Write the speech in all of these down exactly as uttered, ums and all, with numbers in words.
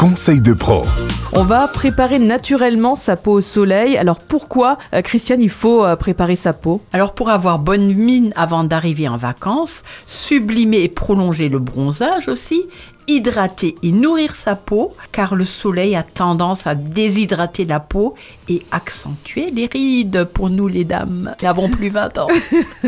conseils de pro. On va préparer naturellement sa peau au soleil. Alors pourquoi, euh, Christiane, il faut euh, préparer sa peau ? Alors pour avoir bonne mine avant d'arriver en vacances, sublimer et prolonger le bronzage aussi, hydrater et nourrir sa peau, car le soleil a tendance à déshydrater la peau et accentuer les rides pour nous les dames qui n'avons plus vingt ans.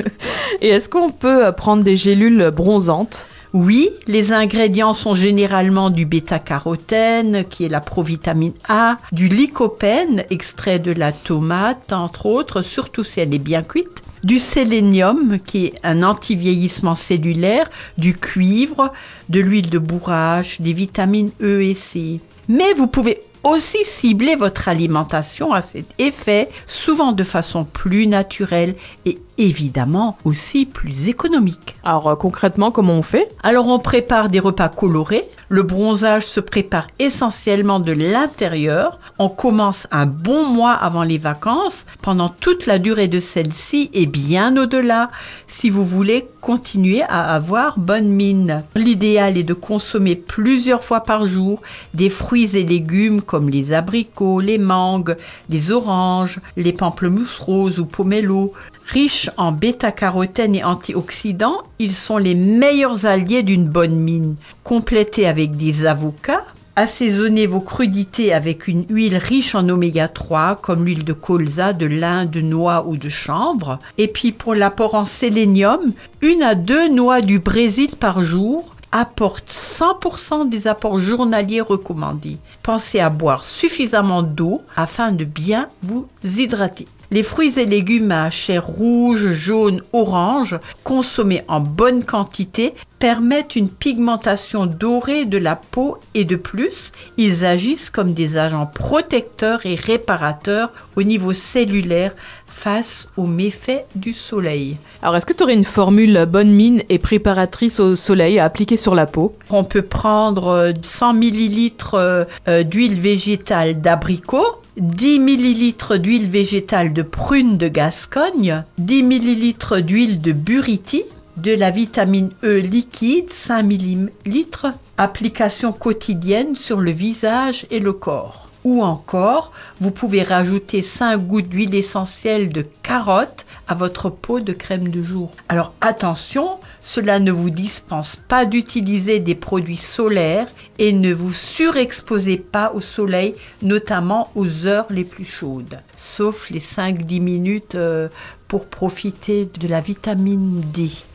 Et est-ce qu'on peut prendre des gélules bronzantes ? Oui, les ingrédients sont généralement du bêta-carotène, qui est la provitamine A, du lycopène, extrait de la tomate, entre autres, surtout si elle est bien cuite, du sélénium, qui est un anti-vieillissement cellulaire, du cuivre, de l'huile de bourrache, des vitamines E et C. Mais vous pouvez aussi cibler votre alimentation à cet effet, souvent de façon plus naturelle et évidemment aussi plus économique. Alors euh, concrètement, comment on fait ? Alors on prépare des repas colorés. Le bronzage se prépare essentiellement de l'intérieur. On commence un bon mois avant les vacances, pendant toute la durée de celle-ci et bien au-delà, si vous voulez continuer à avoir bonne mine. L'idéal est de consommer plusieurs fois par jour des fruits et légumes comme les abricots, les mangues, les oranges, les pamplemousses roses ou pomelos. Riches en bêta-carotène et antioxydants, ils sont les meilleurs alliés d'une bonne mine. Complétez avec des avocats. Assaisonnez vos crudités avec une huile riche en oméga trois, comme l'huile de colza, de lin, de noix ou de chanvre. Et puis pour l'apport en sélénium, une à deux noix du Brésil par jour apporte cent pour cent des apports journaliers recommandés. Pensez à boire suffisamment d'eau afin de bien vous hydrater. Les fruits et légumes à chair rouge, jaune, orange, consommés en bonne quantité, permettent une pigmentation dorée de la peau et de plus, ils agissent comme des agents protecteurs et réparateurs au niveau cellulaire face aux méfaits du soleil. Alors est-ce que tu aurais une formule bonne mine et préparatrice au soleil à appliquer sur la peau ? On peut prendre cent millilitres d'huile végétale d'abricot, dix millilitres d'huile végétale de prune de Gascogne, dix millilitres d'huile de buriti, de la vitamine E liquide, cinq millilitres, application quotidienne sur le visage et le corps. Ou encore, vous pouvez rajouter cinq gouttes d'huile essentielle de carotte à votre pot de crème de jour. Alors attention, cela ne vous dispense pas d'utiliser des produits solaires et ne vous surexposez pas au soleil, notamment aux heures les plus chaudes, sauf les cinq à dix minutes euh, pour profiter de la vitamine D.